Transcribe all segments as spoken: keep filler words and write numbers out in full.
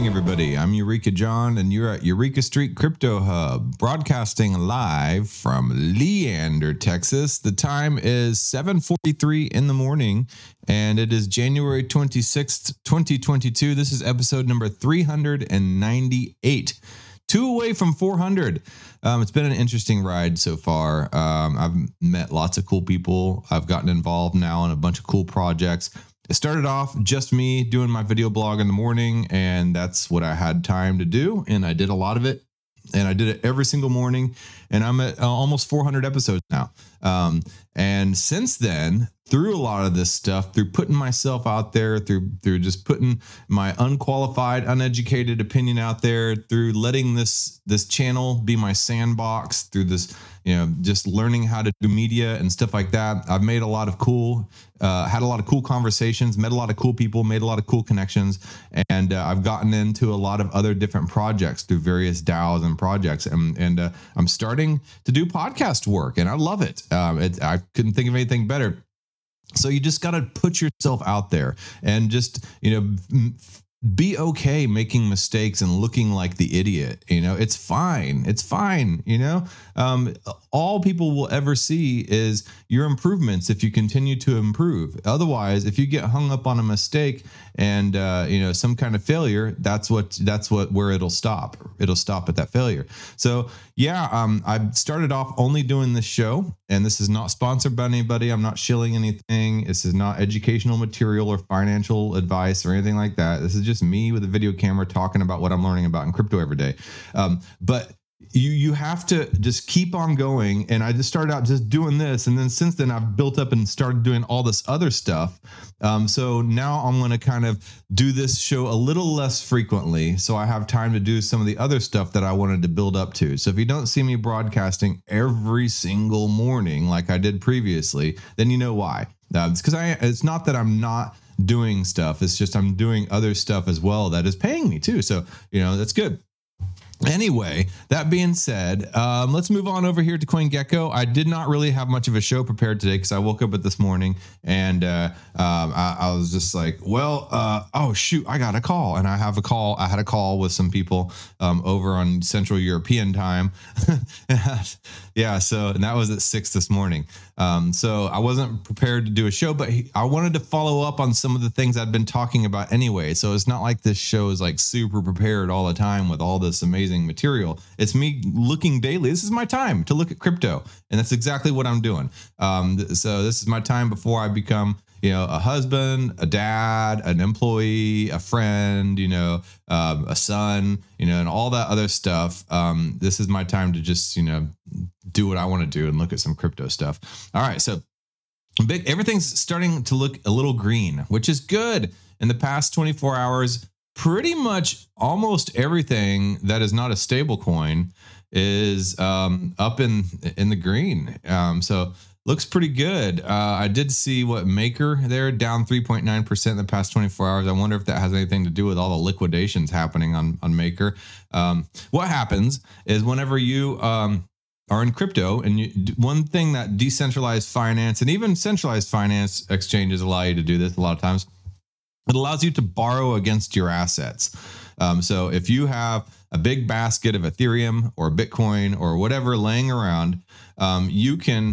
everybody. I'm Eureka John, and you're at Eureka Street Crypto Hub, broadcasting live from Leander, Texas. The time is seven forty-three in the morning, and it is January twenty-sixth, twenty twenty-two. This is episode number three hundred ninety-eight. Two away from four hundred. Um, it's been an interesting ride so far. Um, I've met lots of cool people. I've gotten involved now in a bunch of cool projects. It started off just me doing my video blog in the morning, and that's what I had time to do, and I did a lot of it, and I did it every single morning, and I'm at uh, almost four hundred episodes now. Um, and since then, through a lot of this stuff, through putting myself out there, through through just putting my unqualified, uneducated opinion out there, through letting this this channel be my sandbox, through this, you know, just learning how to do media and stuff like that, I've made a lot of cool, uh, had a lot of cool conversations, met a lot of cool people, made a lot of cool connections, and uh, I've gotten into a lot of other different projects through various DAOs and projects, and and uh, I'm starting to do podcast work, and I love it. Um, it I couldn't think of anything better. So you just got to put yourself out there and just, you know, be okay making mistakes and looking like the idiot. You know, it's fine. It's fine. You know, um, all people will ever see is your improvements if you continue to improve. Otherwise, if you get hung up on a mistake and, uh, you know, some kind of failure, that's what that's what where it'll stop. It'll stop at that failure. So, yeah, um, I started off only doing this show, and this is not sponsored by anybody. I'm not shilling anything. This is not educational material or financial advice or anything like that. This is just me with a video camera talking about what I'm learning about in crypto every day. Um, but you you have to just keep on going. And I just started out just doing this. And then since then, I've built up and started doing all this other stuff. Um, so now I'm going to kind of do this show a little less frequently, so I have time to do some of the other stuff that I wanted to build up to. So if you don't see me broadcasting every single morning like I did previously, then you know why. Uh, it's because I it's not that I'm not doing stuff. It's just I'm doing other stuff as well that is paying me too. So, you know, that's good. Anyway, that being said, um, let's move on over here to CoinGecko. I did not really have much of a show prepared today because I woke up at this morning and uh, um, I, I was just like, well, uh, oh, shoot, I got a call. And I have a call. I had a call with some people um, over on Central European time. Yeah, so and that was at six this morning. Um, so I wasn't prepared to do a show, but he, I wanted to follow up on some of the things I'd been talking about anyway. So it's not like this show is like super prepared all the time with all this amazing material. It's me looking daily. This is my time to look at crypto, and that's exactly what I'm doing. Um, so this is my time before I become, you know, a husband, a dad, an employee, a friend, you know, um, a son, you know, and all that other stuff. Um, this is my time to just, you know, do what I want to do and look at some crypto stuff. All right. So big, everything's starting to look a little green, which is good. In the past twenty-four hours, pretty much almost everything that is not a stable coin is um, up in, in the green. Um, so looks pretty good. Uh, I did see what Maker there down three point nine percent in the past twenty-four hours. I wonder if that has anything to do with all the liquidations happening on, on Maker. Um, what happens is whenever you um, are in crypto, and you, one thing that decentralized finance and even centralized finance exchanges allow you to do this a lot of times, it allows you to borrow against your assets. Um, so if you have a big basket of Ethereum or Bitcoin or whatever laying around, um, you can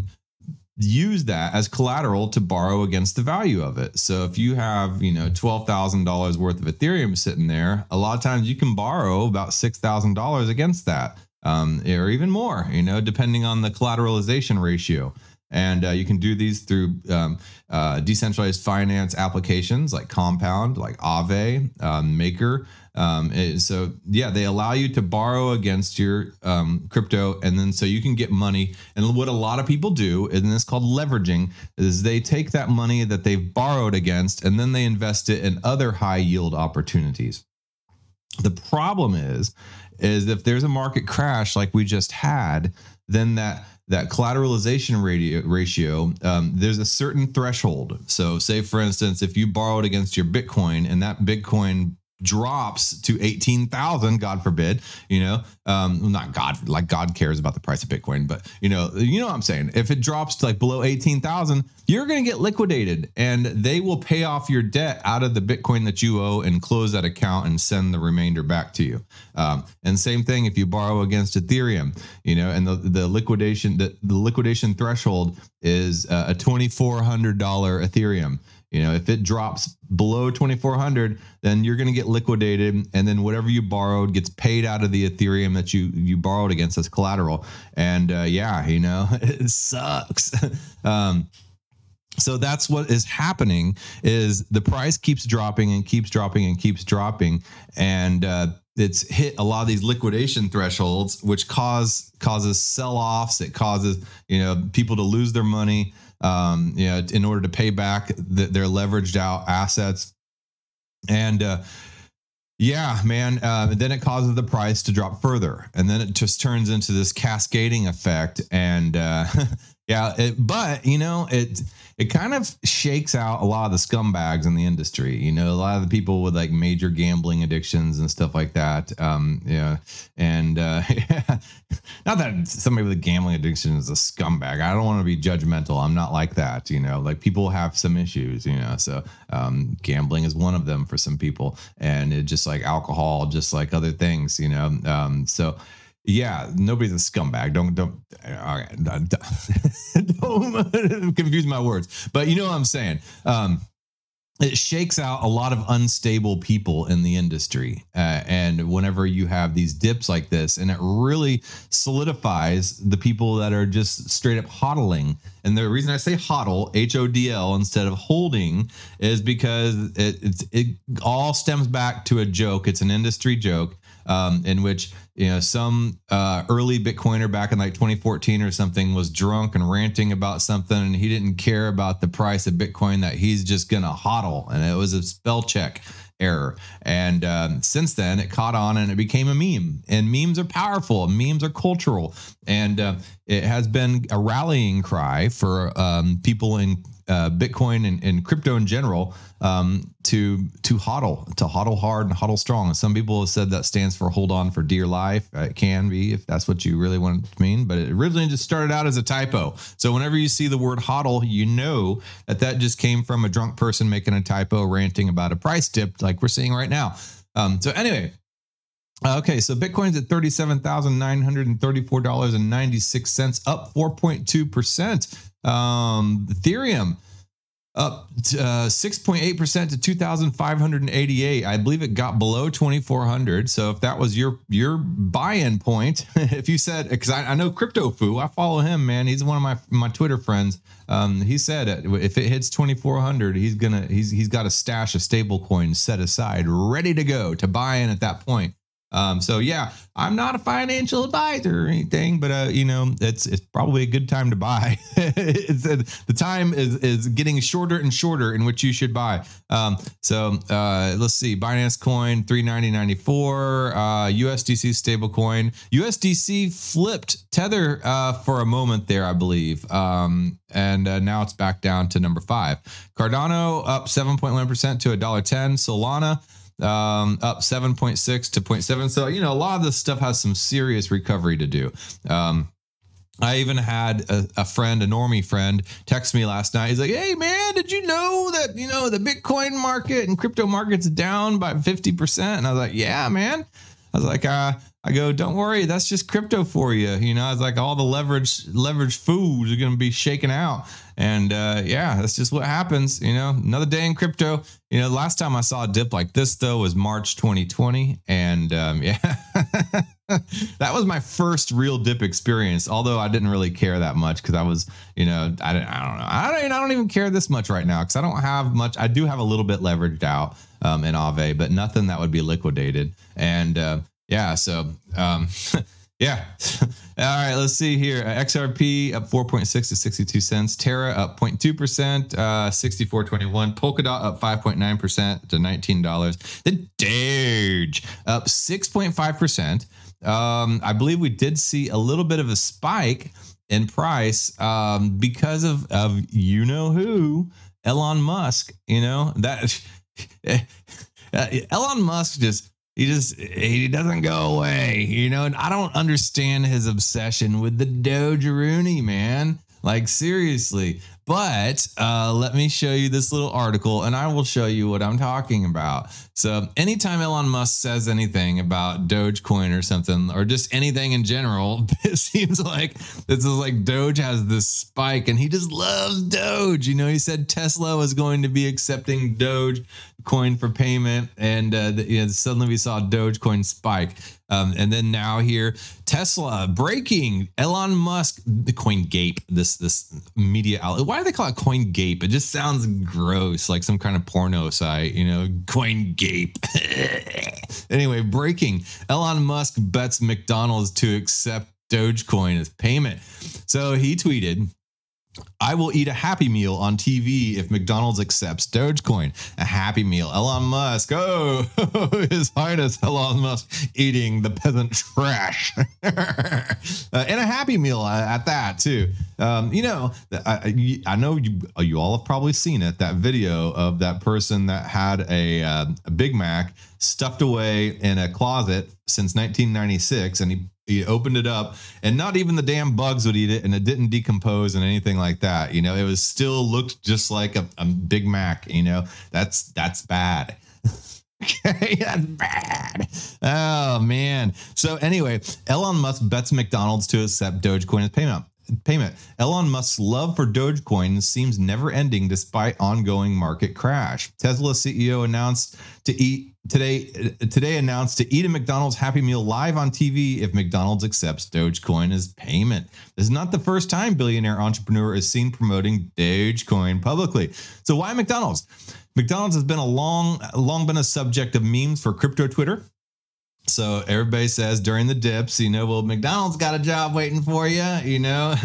use that as collateral to borrow against the value of it. So if you have, you know, twelve thousand dollars worth of Ethereum sitting there, a lot of times you can borrow about six thousand dollars against that, um, or even more, you know, depending on the collateralization ratio. And uh, you can do these through um, uh, decentralized finance applications like Compound, like Aave, um, Maker. Um, it, so yeah, they allow you to borrow against your um, crypto, and then so you can get money. And what a lot of people do, and this is called leveraging, is they take that money that they've borrowed against, and then they invest it in other high yield opportunities. The problem is, is if there's a market crash like we just had, then that that collateralization ratio, ratio um, there's a certain threshold. So say, for instance, if you borrowed against your Bitcoin and that Bitcoin drops to eighteen thousand, God forbid, you know, um, not God, like God cares about the price of Bitcoin, but you know, you know what I'm saying? If it drops to like below eighteen thousand, you're going to get liquidated and they will pay off your debt out of the Bitcoin that you owe and close that account and send the remainder back to you. Um, and same thing if you borrow against Ethereum, you know, and the, the liquidation, the, the liquidation threshold is uh, a twenty-four hundred dollars Ethereum. You know, if it drops below twenty-four hundred, then you're going to get liquidated, and then whatever you borrowed gets paid out of the Ethereum that you you borrowed against as collateral. And uh, yeah, you know, it sucks. um, so that's what is happening: is the price keeps dropping and keeps dropping and keeps dropping, and uh, it's hit a lot of these liquidation thresholds, which cause causes sell-offs. It causes, you know, people to lose their money. Um, you know, in order to pay back the, their leveraged out assets. And uh, yeah, man, uh, then it causes the price to drop further. And then it just turns into this cascading effect. And uh, yeah, it, but, you know, it it kind of shakes out a lot of the scumbags in the industry. You know, a lot of the people with like major gambling addictions and stuff like that. Um, yeah. And uh, not that somebody with a gambling addiction is a scumbag. I don't want to be judgmental. I'm not like that. You know, like people have some issues, you know, so um, gambling is one of them for some people. And it just like alcohol, just like other things, you know. Um, so yeah, nobody's a scumbag. Don't don't all right, don't confuse my words. But you know what I'm saying. Um, it shakes out a lot of unstable people in the industry, uh, and whenever you have these dips like this, and it really solidifies the people that are just straight up hodling. And the reason I say hodl, H O D L, instead of holding, is because it it's, it all stems back to a joke. It's an industry joke. Um, in which, you know, some uh, early Bitcoiner back in like twenty fourteen or something was drunk and ranting about something, and he didn't care about the price of Bitcoin, that he's just gonna hodl, and it was a spell check error. And um, since then, it caught on and it became a meme. And memes are powerful. Memes are cultural, and uh, it has been a rallying cry for um, people in uh, Bitcoin and, and crypto in general, um, to to hodl, to hodl hard and hodl strong. And some people have said that stands for hold on for dear life. It can be, if that's what you really want it to mean, but it originally just started out as a typo. So whenever you see the word hodl, you know that that just came from a drunk person making a typo, ranting about a price dip like we're seeing right now. Um, so anyway, okay, so Bitcoin's at thirty-seven thousand nine hundred thirty-four dollars and ninety-six cents, up four point two percent. Um, Ethereum up uh, six point eight percent to two thousand five hundred eighty-eight. I believe it got below twenty-four hundred. So if that was your your buy-in point, if you said, because I, I know Crypto Foo, I follow him, man. He's one of my my Twitter friends. Um, he said if it hits twenty-four hundred, he's gonna he's he's got a stash of stable coins set aside, ready to go to buy in at that point. Um, so yeah, I'm not a financial advisor or anything, but uh, you know, it's it's probably a good time to buy. it's, uh, the time is is getting shorter and shorter in which you should buy. Um, so uh, let's see, Binance Coin three ninety ninety-four, uh, U S D C stablecoin, U S D C flipped Tether uh, for a moment there, I believe, um, and uh, now it's back down to number five. Cardano up seven point one percent to a dollar ten. Solana um up seven point six to zero point seven. So you know, a lot of this stuff has some serious recovery to do. um I even had a, a friend, a normie friend, text me last night. He's like, hey man, did you know that, you know, the Bitcoin market and crypto market's down by fifty percent? And I was like, yeah man. I was like, uh I go, don't worry, that's just crypto for you. You know, I was like, all the leverage leverage fools are going to be shaken out. And uh, yeah, that's just what happens. You know, another day in crypto. You know, last time I saw a dip like this, though, was March twenty twenty. And um, yeah, that was my first real dip experience. Although I didn't really care that much because I was, you know, I, didn't, I don't know. I don't, I don't even care this much right now because I don't have much. I do have a little bit leveraged out um, in Aave, but nothing that would be liquidated. And uh, yeah, so um, yeah. All right, let's see here. X R P up four point six to sixty-two cents. Terra up zero point two percent, uh, sixty-four twenty-one. Polkadot up five point nine percent to nineteen dollars. The Doge up six point five percent. Um, I believe we did see a little bit of a spike in price um, because of, of you know who, Elon Musk. You know, that uh, Elon Musk just he just he doesn't go away, you know. And I don't understand his obsession with the Dogeroony, man. Like seriously. But uh, let me show you this little article and I will show you what I'm talking about. So anytime Elon Musk says anything about Dogecoin or something, or just anything in general, it seems like this is like Doge has this spike and he just loves Doge. You know, he said Tesla was going to be accepting Dogecoin for payment. And uh, you know, suddenly we saw Dogecoin spike. Um, and then now here, Tesla breaking Elon Musk, the CoinGape, this this media outlet. Why do they call it CoinGape? It just sounds gross, like some kind of porno site, you know, CoinGape. Anyway, breaking Elon Musk bets McDonald's to accept Dogecoin as payment. So he tweeted, I will eat a Happy Meal on T V if McDonald's accepts Dogecoin. A Happy Meal. Elon Musk. Oh, His Highness Elon Musk eating the peasant trash. uh, and a Happy Meal at that, too. Um, you know, I, I know you, you all have probably seen it, that video of that person that had a, uh, a Big Mac stuffed away in a closet since nineteen ninety-six, and he He opened it up and not even the damn bugs would eat it, and it didn't decompose and anything like that. You know, it was still looked just like a, a Big Mac, you know, that's, that's bad. Okay, that's bad. Oh man. So anyway, Elon Musk bets McDonald's to accept Dogecoin as payment. Payment. Elon Musk's love for Dogecoin seems never ending despite ongoing market crash. Tesla C E O announced to eat today today announced to eat a McDonald's Happy Meal live on T V if McDonald's accepts Dogecoin as payment. This is not the first time billionaire entrepreneur is seen promoting Dogecoin publicly. So why McDonald's? McDonald's has been a long, long been a subject of memes for crypto Twitter. So everybody says during the dips, you know, well, McDonald's got a job waiting for you, you know.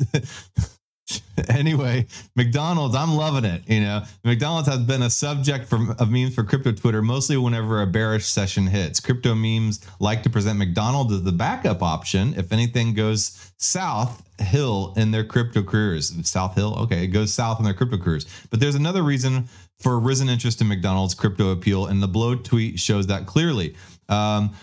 Anyway, McDonald's, I'm loving it. You know, McDonald's has been a subject for, of memes for crypto Twitter, mostly whenever a bearish session hits. Crypto memes like to present McDonald's as the backup option if anything goes south hill in their crypto careers. South hill, okay, it goes south in their crypto careers. But there's another reason for risen interest in McDonald's crypto appeal, and the Blow tweet shows that clearly. Um,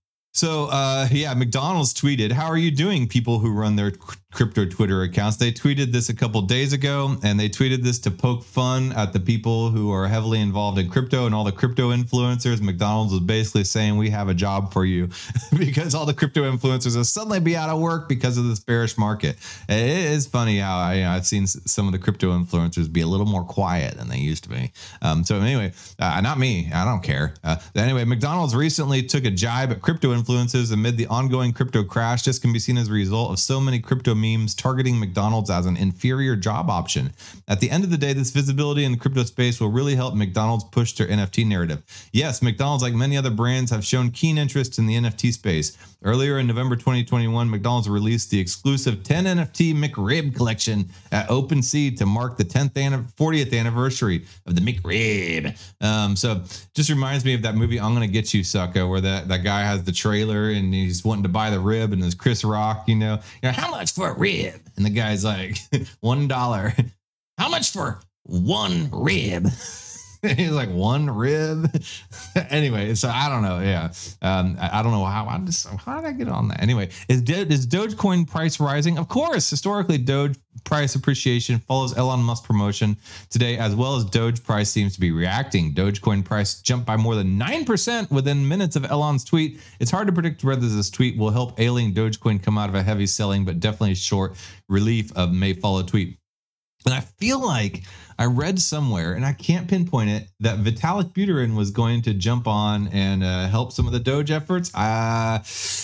So, uh, yeah, McDonald's tweeted, how are you doing, people who run their crypto Twitter accounts? They tweeted this a couple days ago, and they tweeted this to poke fun at the people who are heavily involved in crypto and all the crypto influencers. McDonald's was basically saying, we have a job for you because all the crypto influencers will suddenly be out of work because of this bearish market. It is funny how I, you know, I've seen some of the crypto influencers be a little more quiet than they used to be. Um, so anyway, uh, not me. I don't care. Uh, anyway, McDonald's recently took a jibe at crypto influencers amid the ongoing crypto crash. This can be seen as a result of so many crypto memes targeting McDonald's as an inferior job option. At the end of the day, this visibility in the crypto space will really help McDonald's push their N F T narrative. Yes, McDonald's, like many other brands, have shown keen interest in the N F T space. Earlier in November twenty twenty-one, McDonald's released the exclusive ten N F T McRib collection at OpenSea to mark the tenth and fortieth anniversary of the McRib. Um, so just reminds me of that movie I'm Gonna Get You, Sucker, where that, that guy has the trailer and he's wanting to buy the rib, and there's Chris Rock, you know, you know, how much for a rib? And the guy's like, one dollar. How much for one rib? He's like, one rib. Anyway, so I don't know. Yeah. Um, I, I don't know how I just, how did I get on that? Anyway, is, is Dogecoin price rising? Of course. Historically, Doge price appreciation follows Elon Musk promotion today, as well as Doge price seems to be reacting. Dogecoin price jumped by more than nine percent within minutes of Elon's tweet. It's hard to predict whether this tweet will help ailing Dogecoin come out of a heavy selling, but definitely short relief of may follow tweet. And I feel like I read somewhere, and I can't pinpoint it, that Vitalik Buterin was going to jump on and uh, help some of the Doge efforts. Uh,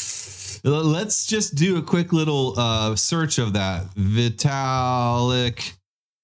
let's just do a quick little uh, search of that. Vitalik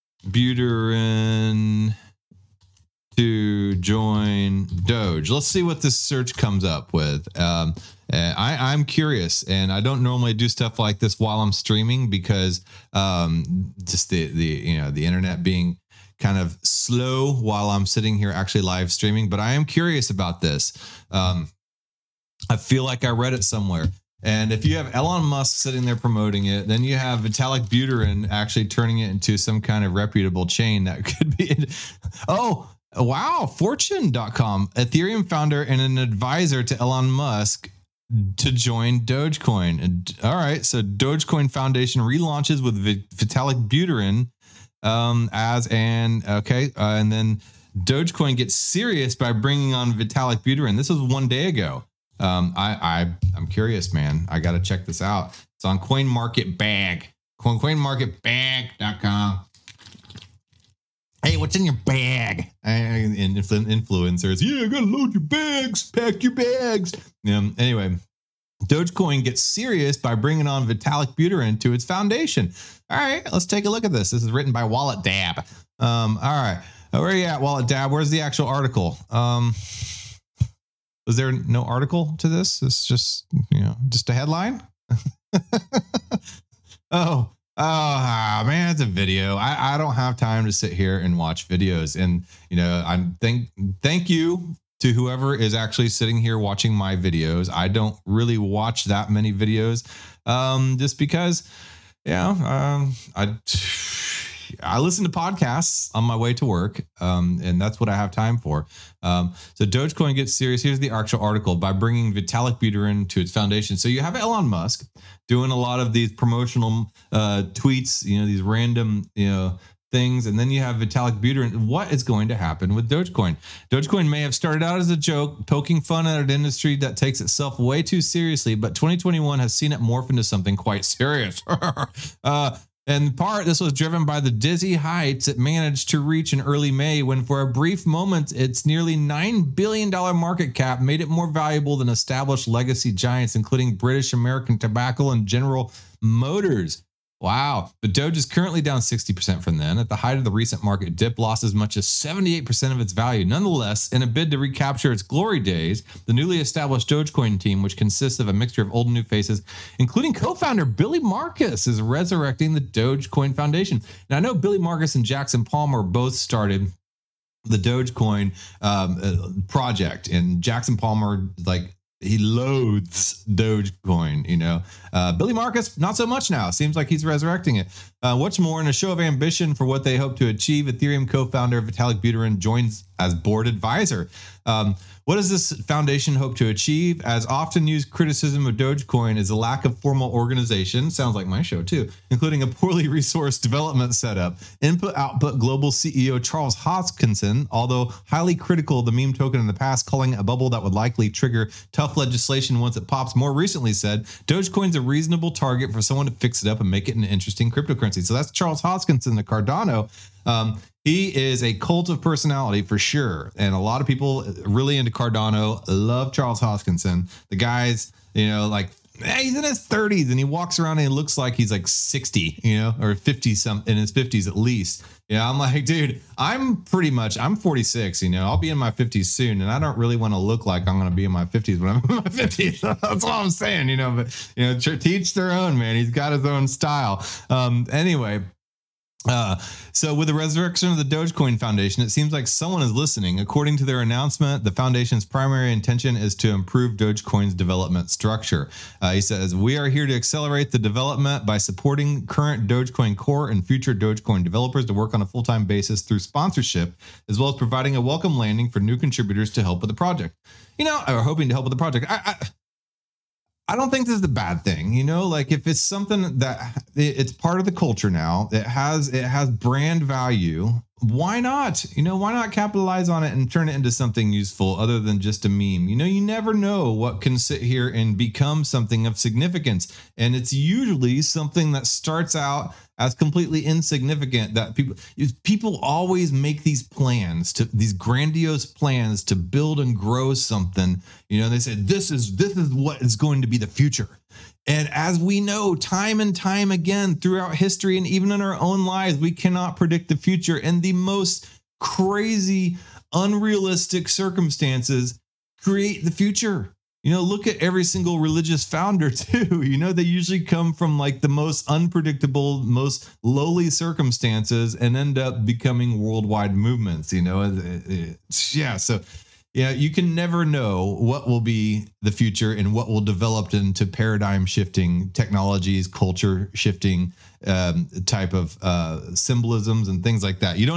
Buterin to join Doge. Let's see what this search comes up with. Um, I, I'm curious, and I don't normally do stuff like this while I'm streaming because um, just the the you know the internet being kind of slow while I'm sitting here actually live streaming. But I am curious about this. Um, I feel like I read it somewhere. And if you have Elon Musk sitting there promoting it, then you have Vitalik Buterin actually turning it into some kind of reputable chain that could be. Oh, Wow, fortune dot com, Ethereum founder and an advisor to Elon Musk to join Dogecoin. And, all right, so Dogecoin Foundation relaunches with Vitalik Buterin um, as an, okay, uh, and then Dogecoin gets serious by bringing on Vitalik Buterin. This was one day ago. Um, I, I, I'm curious, man. I got to check this out. It's on CoinMarketBag, coin market bag dot com. Hey, what's in your bag? And influencers, yeah, I gotta load your bags, pack your bags. Um, anyway, Dogecoin gets serious by bringing on Vitalik Buterin to its foundation. All right, let's take a look at this. This is written by Wallet Dab. Um, all right, where are you at, Wallet Dab? Where's the actual article? Um, was there no article to this? It's just, you know, just a headline. oh. Oh man, it's a video. I, I don't have time to sit here and watch videos. And you know, I'm thank thank you to whoever is actually sitting here watching my videos. I don't really watch that many videos, um, just because, yeah, um, I I listen to podcasts on my way to work, um, and that's what I have time for. Um, so Dogecoin gets serious. Here's the actual article by bringing Vitalik Buterin to its foundation. So you have Elon Musk doing a lot of these promotional uh, tweets, you know, these random, you know, things. And then you have Vitalik Buterin. What is going to happen with Dogecoin? Dogecoin may have started out as a joke, poking fun at an industry that takes itself way too seriously, but twenty twenty-one has seen it morph into something quite serious. uh, In part, this was driven by the dizzy heights it managed to reach in early May, when for a brief moment, its nearly nine billion dollars market cap made it more valuable than established legacy giants, including British American Tobacco and General Motors. Wow. But Doge is currently down sixty percent from then. At the height of the recent market dip, lost as much as seventy-eight percent of its value. Nonetheless, in a bid to recapture its glory days, the newly established Dogecoin team, which consists of a mixture of old and new faces, including co-founder Billy Marcus, is resurrecting the Dogecoin Foundation. Now, I know Billy Marcus and Jackson Palmer both started the Dogecoin um, project, and Jackson Palmer, like, he loathes Dogecoin, you know. Uh, Billy Marcus, not so much now. Seems like he's resurrecting it. Uh, what's more, in a show of ambition for what they hope to achieve, Ethereum co-founder Vitalik Buterin joins as board advisor. Um, what does this foundation hope to achieve? As often used criticism of Dogecoin is a lack of formal organization, sounds like my show too, including a poorly resourced development setup. Input-Output Global C E O Charles Hoskinson, although highly critical of the meme token in the past, calling it a bubble that would likely trigger tough legislation once it pops, more recently said, Dogecoin's a reasonable target for someone to fix it up and make it an interesting cryptocurrency. So that's Charles Hoskinson, the Cardano. Um, he is a cult of personality for sure. And a lot of people really into Cardano love Charles Hoskinson. The guy's, you know, like, he's in his thirties and he walks around and he looks like he's like sixty, you know, or fifty some in his fifties at least. Yeah, I'm like, dude, I'm pretty much, I'm forty-six, you know, I'll be in my fifties soon. And I don't really want to look like I'm going to be in my fifties when I'm in my fifties. That's all I'm saying, you know, but, you know, teach their own, man. He's got his own style. Um, anyway. Uh, so with the resurrection of the Dogecoin Foundation, it seems like someone is listening. According to their announcement, the foundation's primary intention is to improve Dogecoin's development structure. Uh, he says, we are here to accelerate the development by supporting current Dogecoin core and future Dogecoin developers to work on a full-time basis through sponsorship, as well as providing a welcome landing for new contributors to help with the project. You know, or hoping to help with the project. I, I I don't think this is a bad thing, you know, like if it's something that it's part of the culture now, it has it has brand value. Why not? You know, why not capitalize on it and turn it into something useful other than just a meme? You know, you never know what can sit here and become something of significance. And it's usually something that starts out as completely insignificant, that people people always make these plans, to these grandiose plans to build and grow something. You know, they said this is this is what is going to be the future. And as we know, time and time again throughout history and even in our own lives, we cannot predict the future. And the most crazy, unrealistic circumstances create the future. You know, look at every single religious founder too. You know, they usually come from like the most unpredictable, most lowly circumstances and end up becoming worldwide movements, you know. Yeah. So, yeah, you can never know what will be the future and what will develop into paradigm shifting technologies, culture shifting um, type of uh, symbolisms and things like that. You don't know.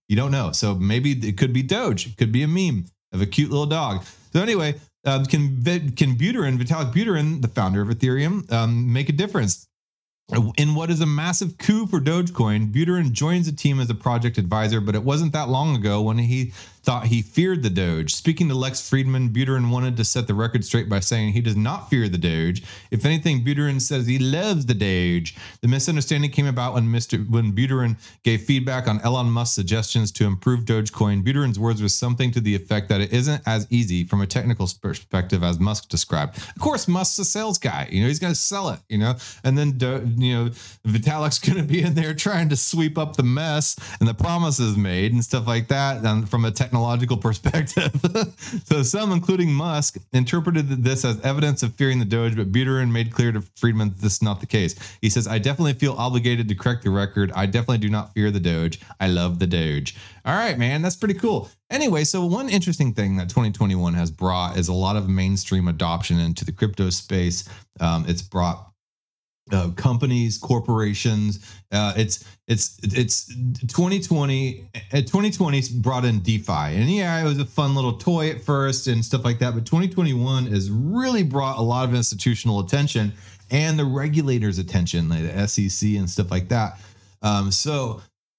You don't know. So maybe it could be Doge. It could be a meme of a cute little dog. So anyway, uh, can can Buterin, Vitalik Buterin, the founder of Ethereum, um, make a difference? In what is a massive coup for Dogecoin, Buterin joins the team as a project advisor, but it wasn't that long ago when he thought he feared the Doge. Speaking to Lex Friedman, Buterin wanted to set the record straight by saying he does not fear the Doge. If anything, Buterin says he loves the Doge. The misunderstanding came about when Mister when Buterin gave feedback on Elon Musk's suggestions to improve Dogecoin. Buterin's words were something to the effect that it isn't as easy from a technical perspective as Musk described. Of course, Musk's a sales guy. You know, he's going to sell it, you know, and then, you know, Vitalik's going to be in there trying to sweep up the mess and the promises made and stuff like that. And from a technical technological perspective. So some, including Musk, interpreted this as evidence of fearing the Doge, but Buterin made clear to Friedman that this is not the case. He says, I definitely feel obligated to correct the record. I definitely do not fear the Doge. I love the Doge. All right, man, that's pretty cool. Anyway, so one interesting thing that twenty twenty-one has brought is a lot of mainstream adoption into the crypto space. Um, it's brought Uh, companies, corporations. Uh, it's it's it's twenty twenty. Uh, twenty twenty brought in DeFi, and yeah, it was a fun little toy at first and stuff like that. But twenty twenty-one has really brought a lot of institutional attention and the regulators' attention, like the S E C and stuff like that. Um, so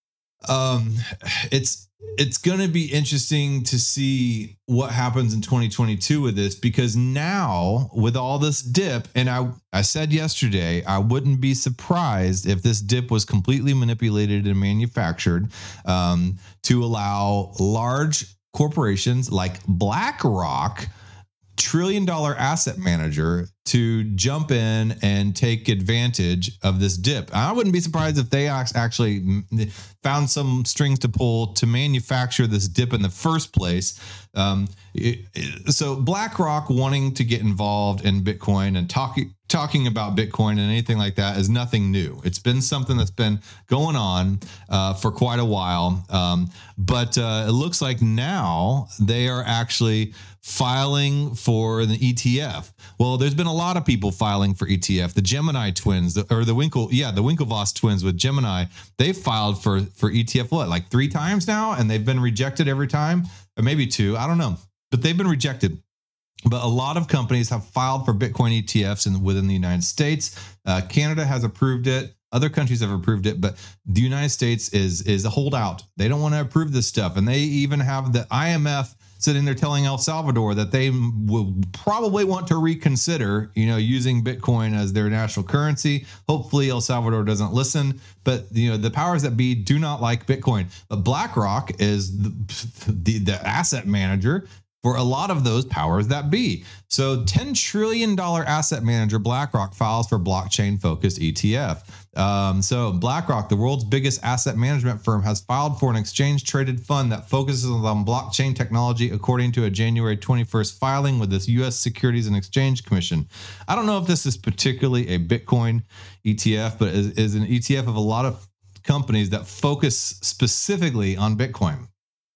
um, it's it's going to be interesting to see what happens in twenty twenty-two with this, because now with all this dip, and I, I said yesterday, I wouldn't be surprised if this dip was completely manipulated and manufactured um, to allow large corporations like BlackRock, trillion dollar asset manager, to jump in and take advantage of this dip. I wouldn't be surprised if they actually found some strings to pull to manufacture this dip in the first place. Um, it, it, so BlackRock wanting to get involved in Bitcoin and talking talking about Bitcoin and anything like that is nothing new. It's been something that's been going on uh, for quite a while. Um, but uh, it looks like now they are actually filing for an E T F. Well, there's been a lot of people filing for E T F. The Gemini twins, or the Winkle, yeah, the Winklevoss twins with Gemini, they filed for for E T F what, like three times now, and they've been rejected every time, or maybe two. I don't know, but they've been rejected. But a lot of companies have filed for Bitcoin E T Fs in, within the United States. Uh, Canada has approved it. Other countries have approved it, but the United States is is a holdout. They don't want to approve this stuff, and they even have the I M F sitting there telling El Salvador that they will probably want to reconsider, you know, using Bitcoin as their national currency. Hopefully El Salvador doesn't listen, but you know, the powers that be do not like Bitcoin. But BlackRock is the, the, the asset manager for a lot of those powers that be. So ten trillion dollars asset manager BlackRock files for blockchain-focused E T F. Um, so BlackRock, the world's biggest asset management firm, has filed for an exchange-traded fund that focuses on blockchain technology, according to a January twenty-first filing with the U S Securities and Exchange Commission. I don't know if this is particularly a Bitcoin E T F, but is, is an E T F of a lot of companies that focus specifically on Bitcoin.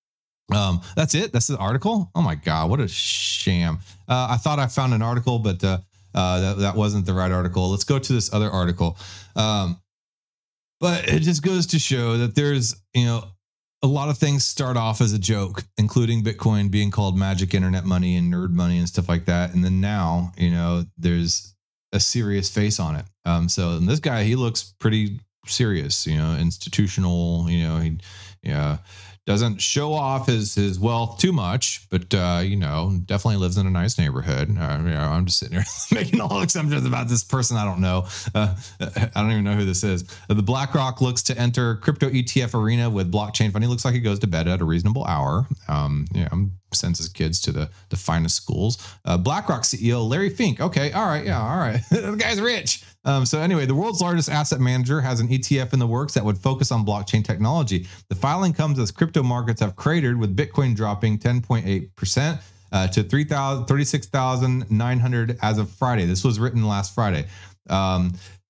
Um, that's it. That's the article. Oh my God, what a sham. Uh, I thought I found an article, but uh, uh, that, that wasn't the right article. Let's go to this other article. Um, but it just goes to show that there's, you know, a lot of things start off as a joke, including Bitcoin being called magic internet money and nerd money and stuff like that. And then now, you know, there's a serious face on it. Um, so and this guy, he looks pretty serious, you know, institutional, you know, he, yeah. Doesn't show off his, his wealth too much, but, uh, you know, definitely lives in a nice neighborhood. Uh, you know, I'm just sitting here making all assumptions about this person. I don't know. Uh, I don't even know who this is. Uh, the BlackRock looks to enter crypto E T F arena with blockchain funding. Looks like he goes to bed at a reasonable hour. Um, you know, sends his kids to the, the finest schools. Uh, BlackRock C E O Larry Fink. Okay. All right. Yeah. All right. The guy's rich. Um, so anyway, the world's largest asset manager has an E T F in the works that would focus on blockchain technology. The filing comes as crypto markets have cratered, with Bitcoin dropping ten point eight percent uh, to thirty-six thousand nine hundred as of Friday. This was written last Friday. Um,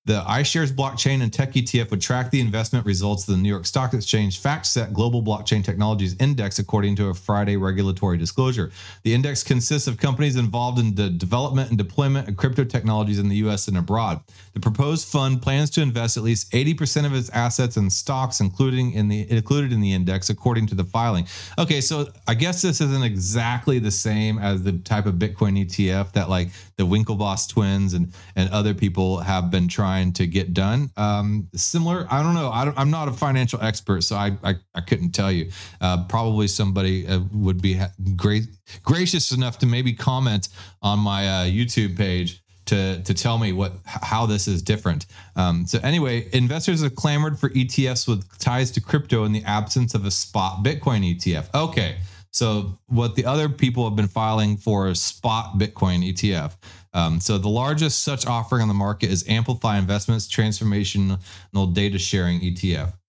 The iShares blockchain and tech E T F would track the investment results of the New York Stock Exchange FactSet Global Blockchain Technologies Index, according to a Friday regulatory disclosure. The index consists of companies involved in the development and deployment of crypto technologies in the U S and abroad. The proposed fund plans to invest at least eighty percent of its assets in stocks, including in the included in the index, according to the filing. Okay, so I guess this isn't exactly the same as the type of Bitcoin E T F that like the Winklevoss twins and and other people have been trying to get done. Um, similar, I don't know. I don't, I'm not a financial expert, so I I, I couldn't tell you. Uh, probably somebody uh, would be ha- great gracious enough to maybe comment on my uh, YouTube page to to tell me what how this is different. Um, so anyway, investors have clamored for E T Fs with ties to crypto in the absence of a spot Bitcoin E T F. Okay, so what the other people have been filing for is spot Bitcoin E T F. Um, so the largest such offering on the market is Amplify Investments Transformational Data Sharing E T F.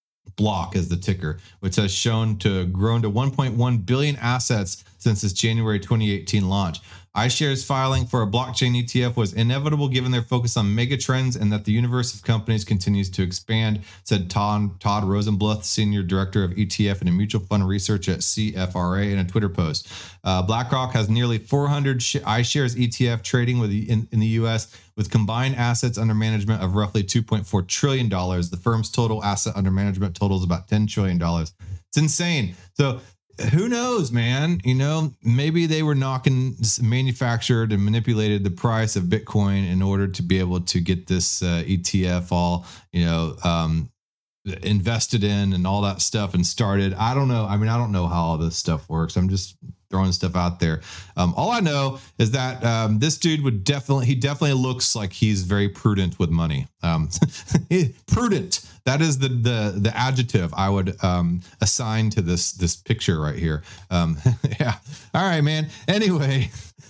Block is the ticker, which has shown to have grown to one point one billion assets since its January twenty eighteen launch. iShares filing for a blockchain E T F was inevitable given their focus on mega trends and that the universe of companies continues to expand, said Todd, Todd Rosenbluth, Senior Director of E T F and Mutual Fund Research at C F R A, in a Twitter post. Uh, BlackRock has nearly four hundred iShares E T F trading with the, in, in the U S with combined assets under management of roughly two point four trillion dollars. The firm's total asset under management totals about ten trillion dollars. It's insane. So who knows, man? You know, maybe they were knocking, manufactured and manipulated the price of Bitcoin in order to be able to get this uh, E T F all, you know, um, invested in and all that stuff and started. I don't know. I mean, I don't know how all this stuff works. I'm just throwing stuff out there. Um, all I know is that um, this dude would definitely, he definitely looks like he's very prudent with money. Um, prudent. That is the the the adjective I would um, assign to this this picture right here. Um, yeah. All right, man. Anyway.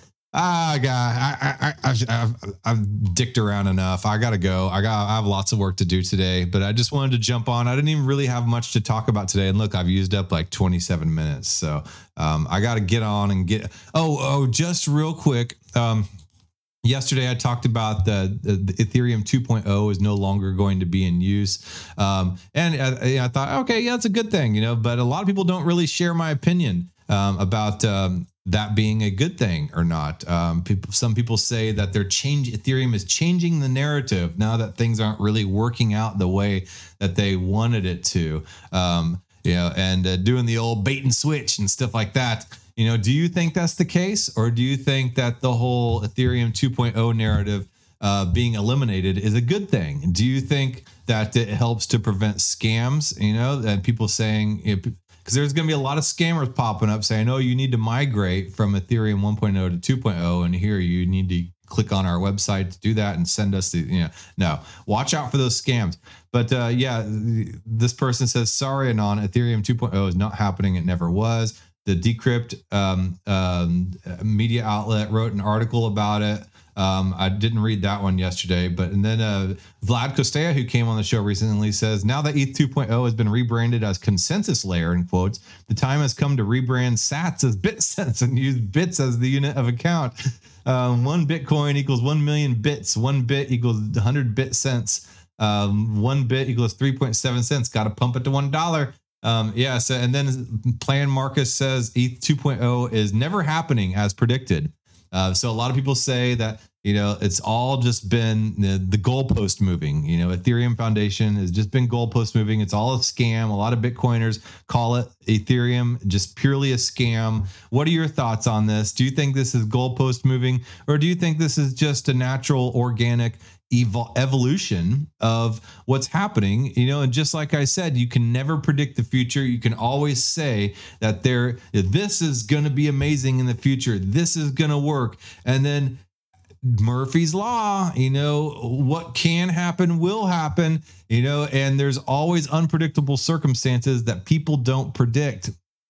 Ah, God, I, I, I, I've, I've dicked around enough. I gotta go. I got, I have lots of work to do today, but I just wanted to jump on. I didn't even really have much to talk about today. And look, I've used up like twenty-seven minutes. So um, I got to get on and get, oh, oh, just real quick. Um, Yesterday, I talked about the, the, the Ethereum two point oh is no longer going to be in use. Um, and I, I thought, okay, yeah, it's a good thing, you know, but a lot of people don't really share my opinion um, about um, that being a good thing or not. Um, people, some people say that they're change Ethereum is changing the narrative now that things aren't really working out the way that they wanted it to, um, you know, and uh, doing the old bait and switch and stuff like that. You know, do you think that's the case, or do you think that the whole Ethereum two point oh narrative uh, being eliminated is a good thing? Do you think that it helps to prevent scams? You know, and people saying, because there's going to be a lot of scammers popping up saying, "Oh, you need to migrate from Ethereum one point oh to two point oh, and here you need to click on our website to do that and send us the." You know, no, watch out for those scams. But uh, yeah, this person says, "Sorry, Anon, Ethereum two point oh is not happening. It never was." The Decrypt um, um, media outlet wrote an article about it. Um, I didn't read that one yesterday, but and then uh, Vlad Costea, who came on the show recently, says now that E T H two point oh has been rebranded as Consensus Layer, in quotes, the time has come to rebrand Sats as BitCents and use bits as the unit of account. Um, one Bitcoin equals one million bits. One bit equals one hundred bit cents. Um, one bit equals three point seven cents. Got to pump it to one dollar. Um, yeah, so, and then Plan Marcus says E T H two point oh is never happening as predicted. Uh, so a lot of people say that, you know, it's all just been the, the goalpost moving. You know, Ethereum Foundation has just been goalpost moving. It's all a scam. A lot of Bitcoiners call it Ethereum just purely a scam. What are your thoughts on this? Do you think this is goalpost moving, or do you think this is just a natural, organic Evol- evolution of what's happening? You know, and just like I said, you can never predict the future. You can always say that there, this is going to be amazing in the future. This is going to work. And then Murphy's Law, you know, what can happen will happen, you know, and there's always unpredictable circumstances that people don't predict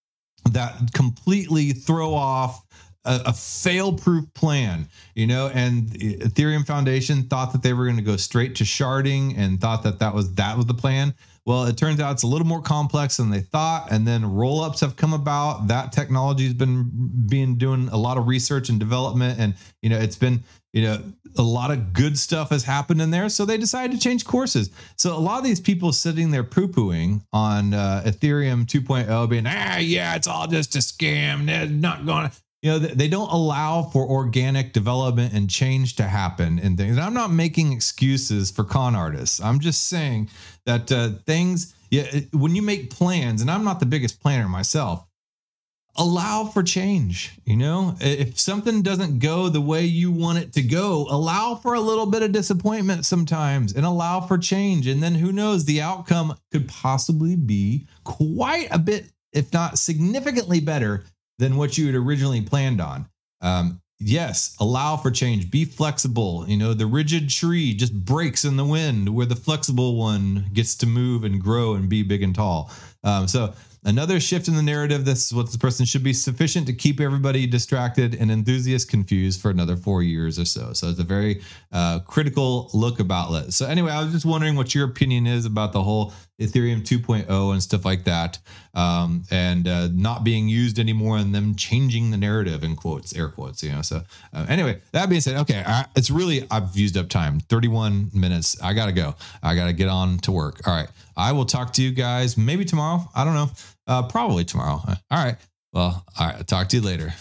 that completely throw off a, a fail-proof plan, you know, and Ethereum Foundation thought that they were going to go straight to sharding and thought that that was that was the plan. Well, it turns out it's a little more complex than they thought. And then roll-ups have come about. That technology has been being doing a lot of research and development. And, you know, it's been, you know, a lot of good stuff has happened in there. So they decided to change courses. So a lot of these people sitting there poo-pooing on uh, Ethereum two point oh being, ah, yeah, it's all just a scam. They're not going to, you know, they don't allow for organic development and change to happen in things. And I'm not making excuses for con artists. I'm just saying that uh, things, yeah, when you make plans, and I'm not the biggest planner myself, allow for change. You know, if something doesn't go the way you want it to go, allow for a little bit of disappointment sometimes and allow for change. And then who knows, the outcome could possibly be quite a bit, if not significantly better than what you had originally planned on. Um, yes, allow for change, be flexible. You know, the rigid tree just breaks in the wind where the flexible one gets to move and grow and be big and tall. Um, so another shift in the narrative. This is what this person should be sufficient to keep everybody distracted and enthusiasts confused for another four years or so. So it's a very uh, critical look about it. So anyway, I was just wondering what your opinion is about the whole Ethereum two point oh and stuff like that, um, and uh, not being used anymore, and them changing the narrative in quotes, air quotes. You know. So uh, anyway, that being said, okay, I, it's really I've used up time. thirty-one minutes. I gotta go. I gotta get on to work. All right. I will talk to you guys maybe tomorrow. I don't know. Uh, probably tomorrow. All right. Well, all right. I'll talk to you later.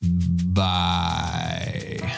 Bye.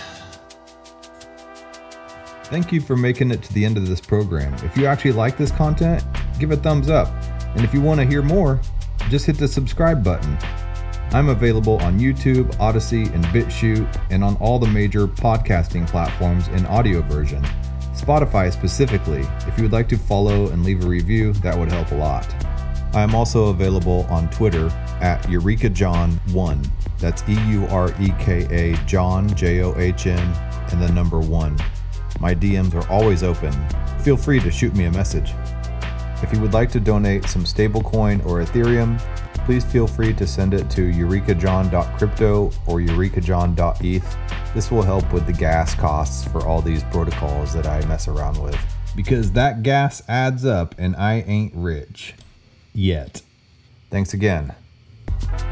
Thank you for making it to the end of this program. If you actually like this content, give a thumbs up. And if you want to hear more, just hit the subscribe button. I'm available on YouTube, Odyssey, and BitChute, and on all the major podcasting platforms in audio version. Spotify specifically. If you would like to follow and leave a review, that would help a lot. I am also available on Twitter at Eureka John one. That's E U R E K A John, J O H N, and the number one. My D Ms are always open. Feel free to shoot me a message. If you would like to donate some stablecoin or Ethereum, please feel free to send it to eureka john dot crypto or eureka john dot e t h. This will help with the gas costs for all these protocols that I mess around with. Because that gas adds up and I ain't rich. Yet. Thanks again.